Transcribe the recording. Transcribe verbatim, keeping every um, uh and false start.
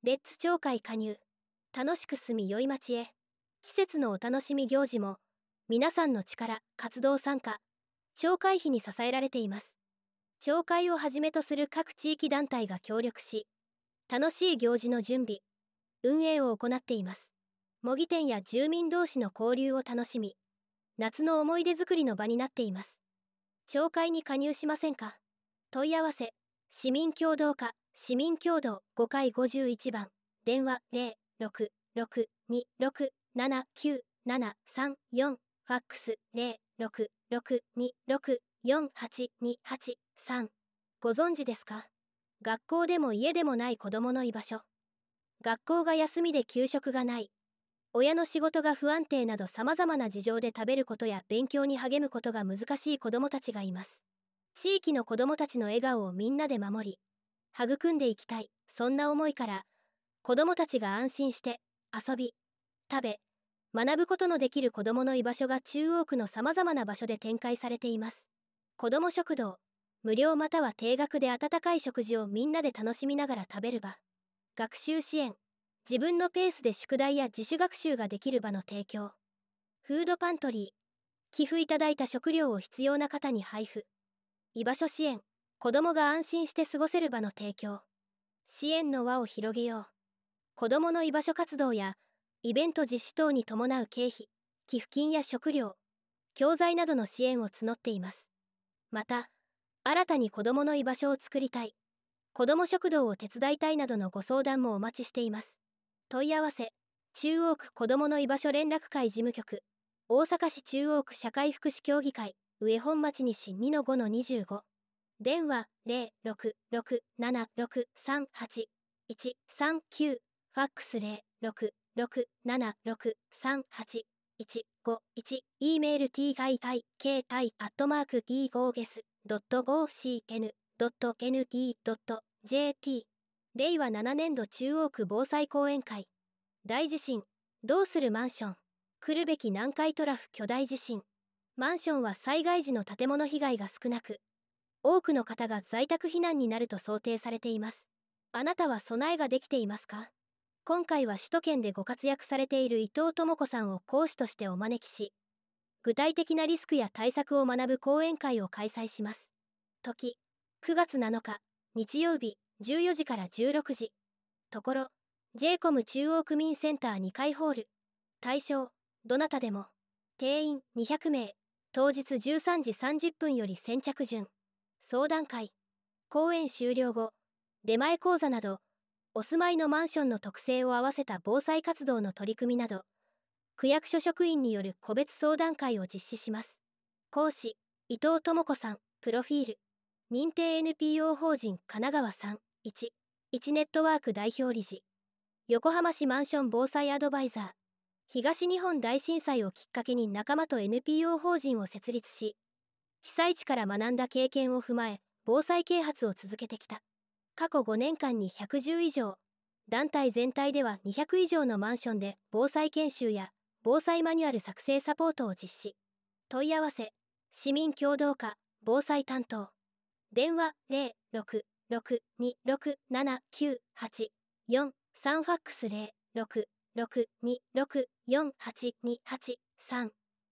レッツ町会加入。楽しく住みよい町へ。季節のお楽しみ行事も皆さんの力、活動参加、町会費に支えられています。町会をはじめとする各地域団体が協力し、楽しい行事の準備、運営を行っています。模擬店や住民同士の交流を楽しみ、夏の思い出作りの場になっています。町会に加入しませんか？問い合わせ、市民協働課、市民協働ごかいごじゅういちばん、電話 ゼロ ろく ろく に ろく なな きゅう なな さん よん、ファックス ゼロ ろく ろく に ろく よん はち に はち さん。ご存知ですか？学校でも家でもない子どもの居場所。学校が休みで給食がない。親の仕事が不安定など様々な事情で食べることや勉強に励むことが難しい子どもたちがいます。地域の子どもたちの笑顔をみんなで守り、育んでいきたい、そんな思いから、子どもたちが安心して遊び、食べ、学ぶことのできる子どもの居場所が中央区の様々な場所で展開されています。子ども食堂、無料または定額で温かい食事をみんなで楽しみながら食べる場。学習支援、自分のペースで宿題や自主学習ができる場の提供。フードパントリー、寄付いただいた食料を必要な方に配布。居場所支援、子どもが安心して過ごせる場の提供。支援の輪を広げよう。子どもの居場所活動やイベント実施等に伴う経費、寄付金や食料、教材などの支援を募っています。また、新たに子どもの居場所を作りたい、子ども食堂を手伝いたいなどのご相談もお待ちしています。問い合わせ、中央区子どもの居場所連絡会事務局、大阪市中央区社会福祉協議会、上本町西 にのごのにじゅうご。電話 ゼロ ろく ろく なな ろく さん はち いち さん きゅう、ファックス ゼロ ろく ろく なな ろく さん はち いち ご いち、E メール ティーアイアイケーアイ アットマーク イーゴーゲス ドット ゴーシーエヌ ドット エヌイー ドット ジェーピー。れいわななねんど中央区防災講演会。大地震、どうするマンション。来るべき南海トラフ巨大地震。マンションは災害時の建物被害が少なく、多くの方が在宅避難になると想定されています。あなたは備えができていますか？今回は首都圏でご活躍されている伊藤智子さんを講師としてお招きし、具体的なリスクや対策を学ぶ講演会を開催します。時、くがつなのか、日曜日、じゅうよじからじゅうろくじ。ところ、ジェイコム 中央区民センターにかいホール。対象、どなたでも。定員にひゃくめい。当日じゅうさんじさんじゅっぷんより先着順。相談会。講演終了後、出前講座など、お住まいのマンションの特性を合わせた防災活動の取り組みなど、区役所職員による個別相談会を実施します。講師、伊藤智子さん、プロフィール。認定 エヌピーオー 法人神奈川さん、いち、いちネットワーク代表理事。横浜市マンション防災アドバイザー。東日本大震災をきっかけに仲間と エヌピーオー 法人を設立し、被災地から学んだ経験を踏まえ、防災啓発を続けてきた。過去ごねんかんにひゃくじゅういじょう、団体全体ではにひゃくいじょうのマンションで防災研修や防災マニュアル作成サポートを実施。問い合わせ、市民協働課、防災担当。電話 ゼロ ろく ろく に ろく なな きゅう はち よん さん ファックス ゼロ ろく ろく に ろく よん はち に はち さん。